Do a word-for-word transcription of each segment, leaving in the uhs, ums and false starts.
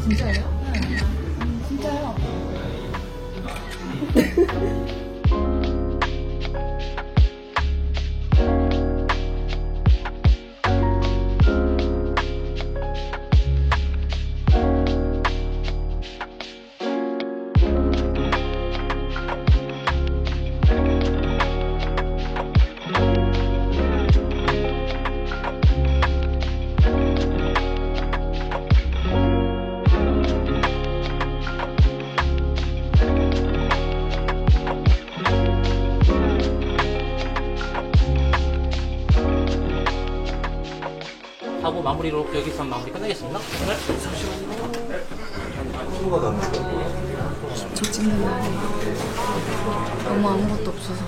진짜예요? 네. 음, 진짜요. 하고 마무리로 여기서 마무리 끝내겠습니다. 네, 잠시만요. 네. 친구가 가는 거. 저 찍는 날이 너무 아무것도 없어서.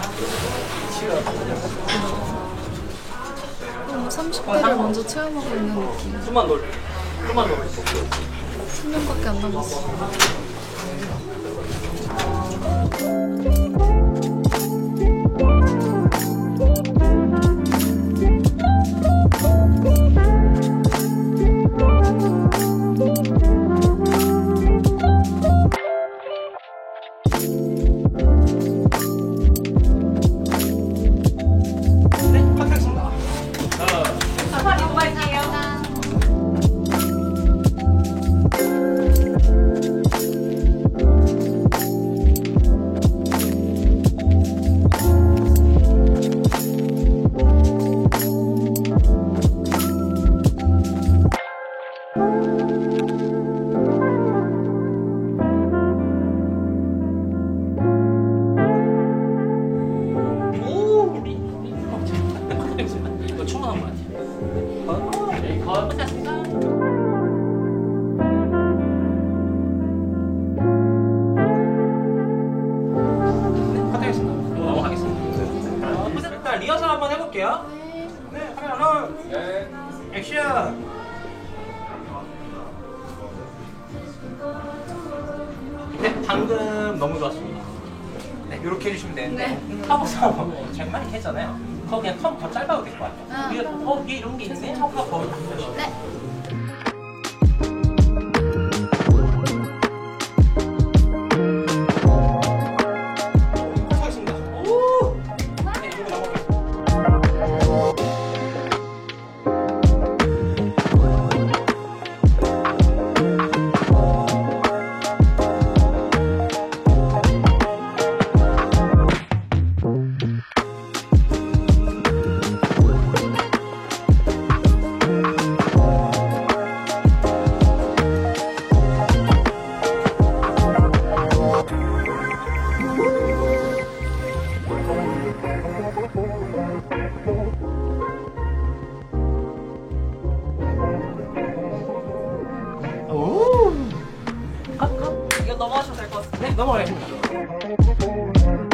너무 삼십 대를 먼저 체험하고 있는 느낌. 좀만 놀, 좀만 놀. 십 년밖에 안 남았어. 이거 충분한 것 같아요. 네, 거의 끝났습니다. 네, 커팅했습니다. 이거 넘어가겠습니다. 일단 리허설 한번 해볼게요. 네, 카메라 롤. 네. 액션. 네, 방금 너무 좋았습니다. 네, 이렇게 해주시면 되는데 네. 하고서 제가 많이 했잖아요. 그거 그냥 텀 더 짧아도 될 것 같아요. 아. 위에 어, 위에 이런 게 있네? 하고 거울 바꾸시면 네. 하겠습니다. 오! 네, 이거 넘어가겠습니다. 오! 컷, 컷. 이거 넘어가셔도 될 것 같아요. 네, 넘어가겠습니다.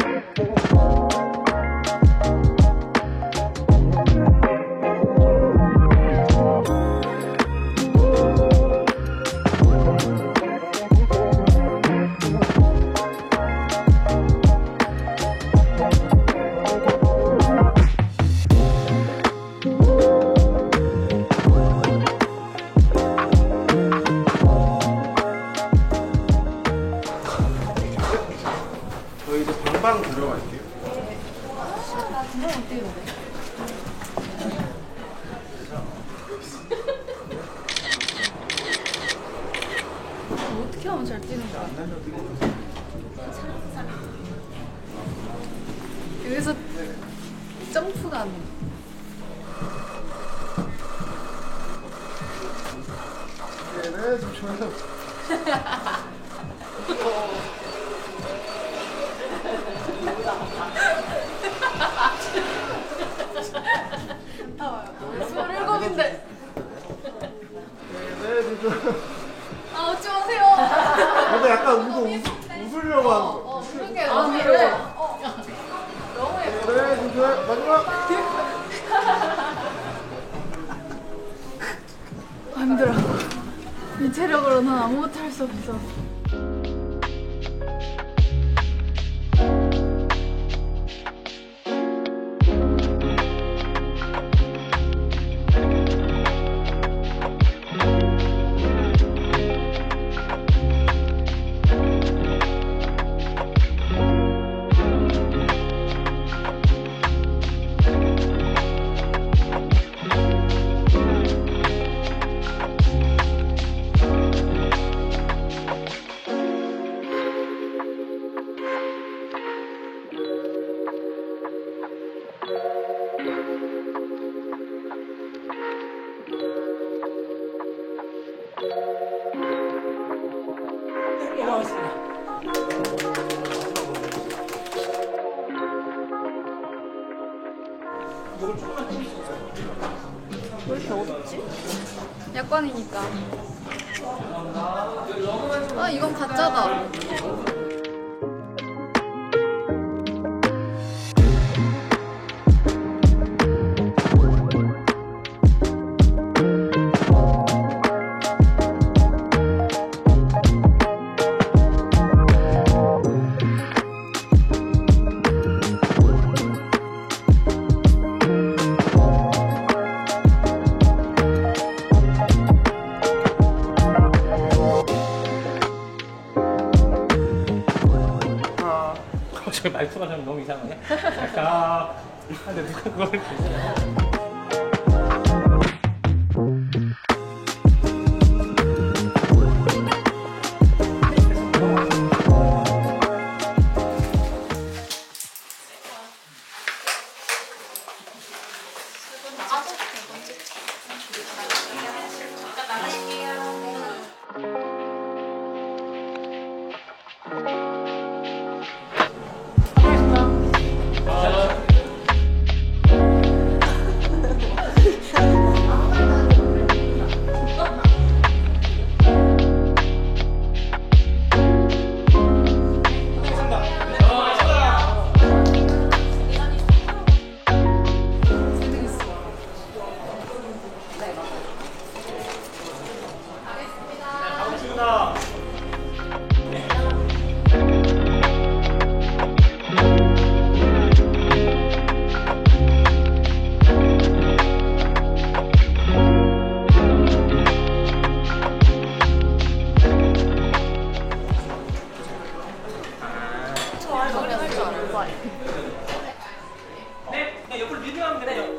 저희 이제 방방 들어갈게요. 어떻게 하면 잘 뛰는 거야? 여기서 점프가 안 돼. 네, 잠시만요. 스물일곱인데. 네, 지금. 아, 웃지 마세요. 근데 약간 웃어, 웃, 웃으려고 하는 거. 어, 그런 게 아니래. 어, 너무 예뻐. 네, 지금 마지막. 아, 힘들어. 이 체력으로는 아무것도 할 수 없어. 나오겠습니다. 이걸 조금만 더 주세요. 왜 이렇게 어둡지? 약관이니까. 아, 이건 가짜다. 저 말투가 좀 너무 이상하네. 자, 근데 누가 그걸 이렇게 네, 그냥 옆으로 밀면 돼요.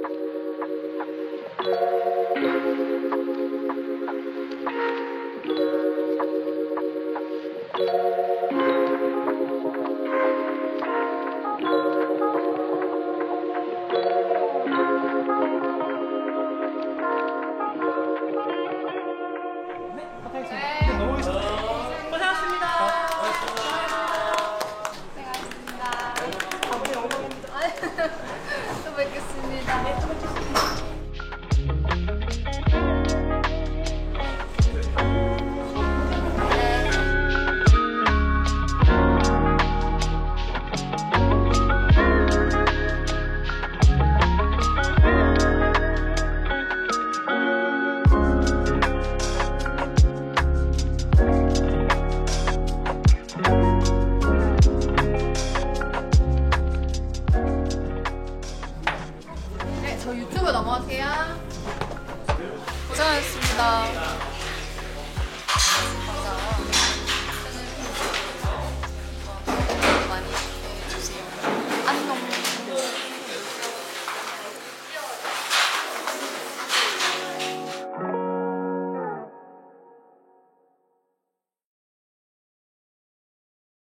네, 넘어가겠습니다. 고생하셨습니다. 또 뵙겠습니다. 네, 저 유튜브 넘어갈게요. 고생하셨습니다.